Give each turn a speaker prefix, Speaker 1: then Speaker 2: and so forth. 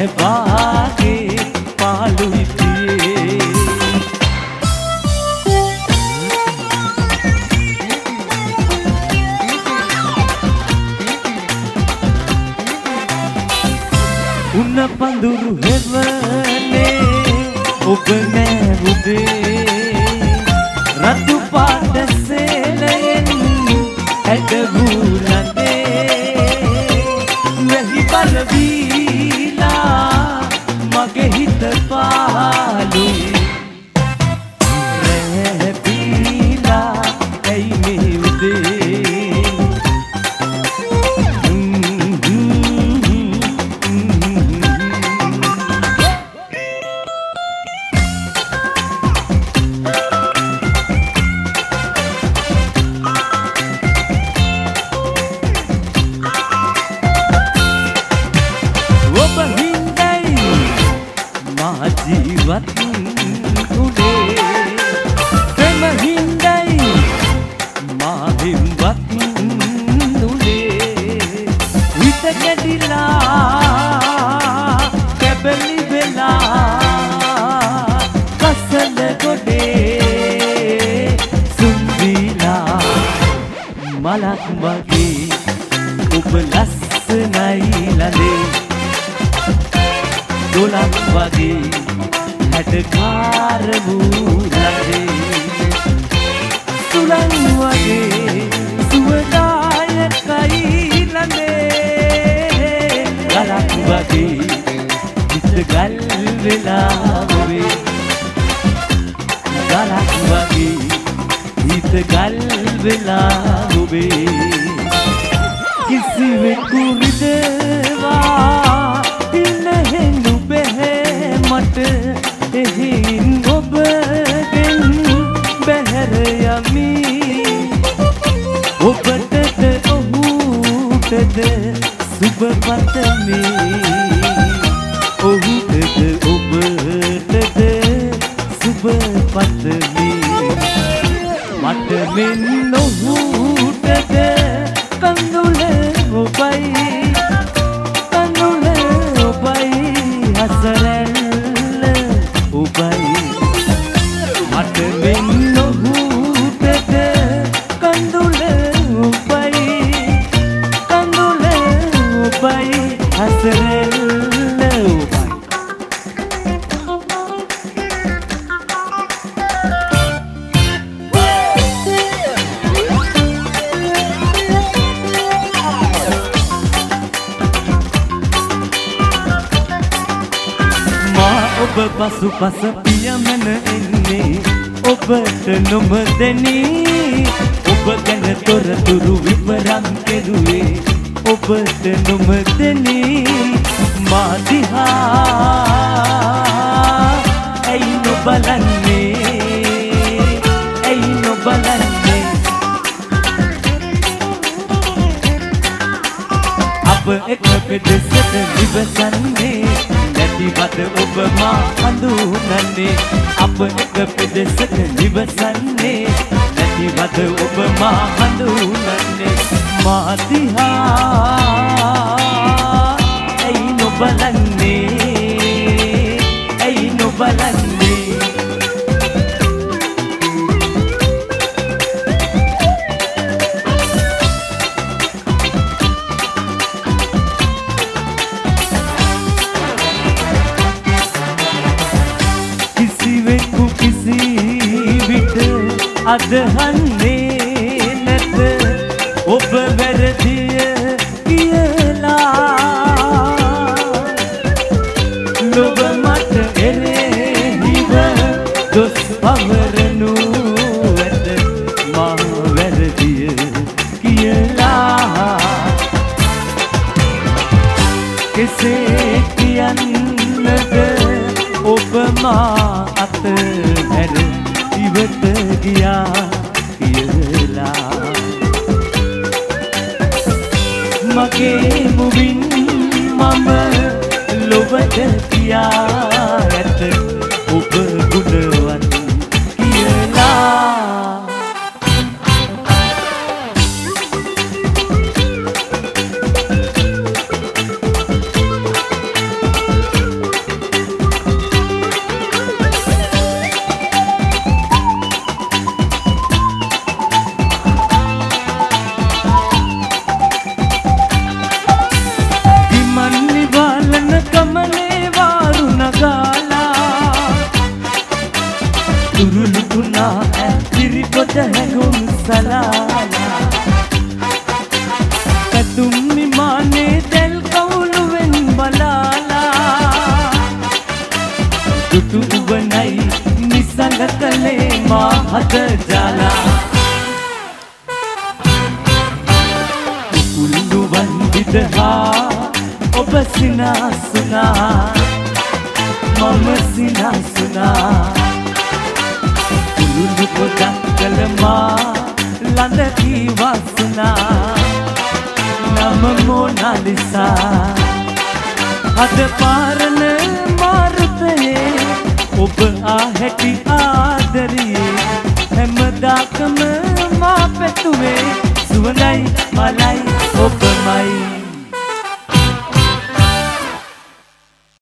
Speaker 1: වාගේ පාළුයි පියේ උන්න පඳුරු හෙවනේ ඔබ නෑ උදේ රතු පාට සේලයෙන් ඇඩගුලනේ මෙහි බලවීලා මගේ හිත පාළුයි රැපීලා ඇයි මේ උදේ जीवत उड़े प्रेम हिंदई माहिमत उड़े वित गडिला केबली बेला कसल गोडे सुंदीला मलक वगे ඔබ ලස්සනයි ලලේ දොලක් වගේ හැඩකාර වූ ලදේ සුළං වගේ සුවදායකයි ලදේ ගලක් වගේ හිත ගල් වෙලා ඔබේ ගලක් වගේ හිත ගල් වෙලා ඔබේ කිසිවෙකු රිදවා ඉන්නහෙන්නු බැහැ මට එහින් ඔබගෙන් බැහැර යමි ඔබටද ඔහුටද සුබ පතමි ඔහුටද ඔබටද සුබ පතමි මට මෙන් ඔහුටද කඳුල ඔබයි කඳුල ඔබයි හසරැල්ල ඔබයි මට මෙන් ඔහුටද කඳුල ඔබයි කඳුල ඔබයි හසරැල්ල ඔබයි ඔබ පසු පස පියමන එන්නේ ඔබට නොමදෙනී ඔබ ගැන තොරතුරු විවරම් කෙරුවේ ඔබට නොමදෙනී මා දිහා ඇයි නොබලන්නේ ඇයි නොබලන්නේ අප එක පෙදෙසට නිවසන්නේ නැතිවද ඔබ මා හඳුනන්නේ අප එක පෙදෙසට නිවසන්නේ නැතිවද ඔබ මා හඳුනන්නේ මා දිහා ඇයි නොබලන්නේ ඇයි නොබලන්නේ අදහන්නේ නැත ඔබ වැරදිය කියලා ලොබ මට එරෙහිව දොස් පවරනු ඇත මා වැරදිය කියලා කෙසේ කියන්නද ඔබ මා අතහැර ඉවත ගියා කියලා මගේ මුවින් මම ලොවට කියා ඇත ඔබ ගුණවත් කියලා මා හද ජාලා කුළුවන් විදහා ඔබ සිනාසුනා මම සිනාසුනා කුළුණු පොඩක් කළමා ලඳ කී වාසනා නම මොනාලිසා අද පාරන මාර්ගයේ ඔබ ආහැටි ආදරියේ හැමදාකම මා පැතුවේ සුවඳයි මලයි